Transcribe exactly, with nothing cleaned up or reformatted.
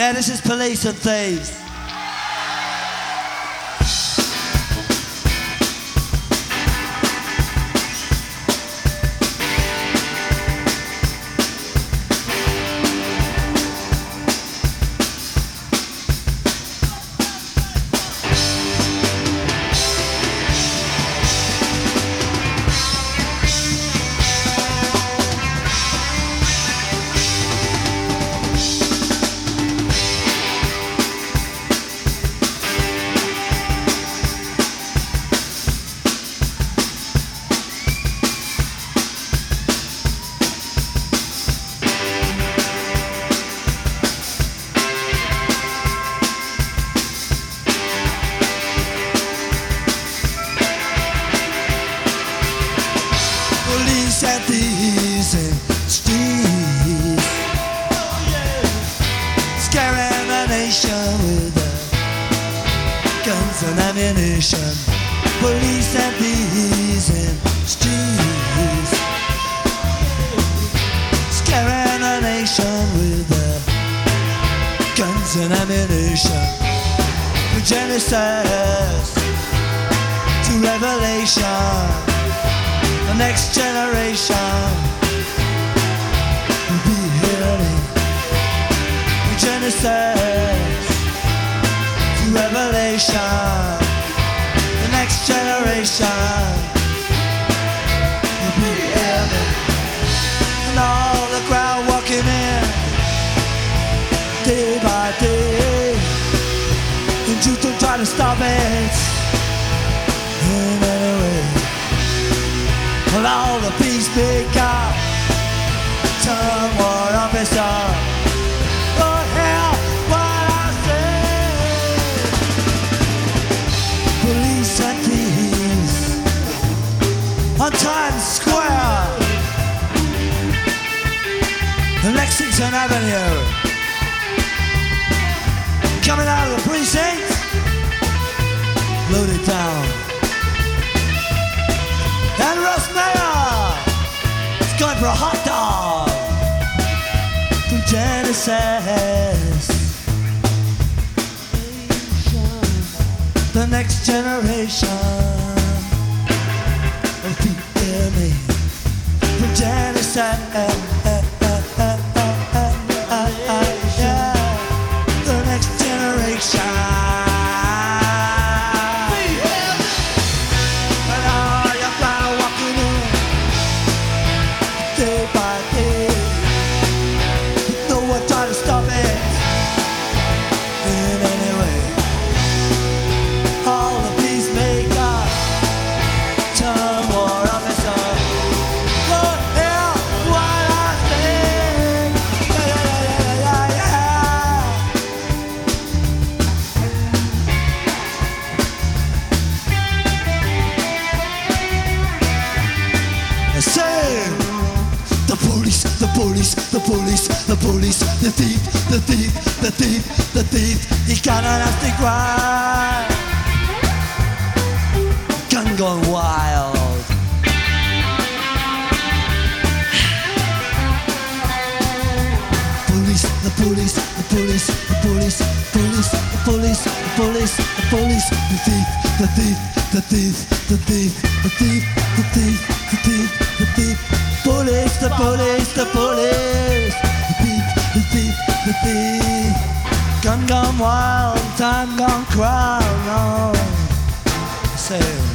Yeah, this is Police and Thieves. Police and thieves and streets, scaring the nation with their guns and ammunition. Police and thieves and streets, scaring the nation with their guns and ammunition. From Genesis to Revelation, the next generation will be hearing from Genesis to Revelation. The next generation will be hearing, and all the crowd walking in day by day, and you don't try to stop it in any way. Well, all the peacemaker, turn war officer, oh hell, what I say. Police and thieves on Times Square and Lexington Avenue, coming out of the precinct, loaded down. And Russ Mayer is going for a hot dog from Genesis. The next generation of people me from Genesis. The next generation. Day by day, but no one trying to stop it in any way. All the peacemakers, turn war officer, oh hell, what I say. Yeah, yeah, yeah, yeah. I say, the police, the police, the police, the police, the thief, the thief, the thief, the thief. He got an nasty grind, gun gone wild. Police, the police, the police, the police, police, the police, the police, the police, the thief, the thief, the thief, the thief, the thief, the thief, the thief, the thief. Police, the police, the police, the thief, the thief, the thief. Gun gone wild, time gone crowd, no. Say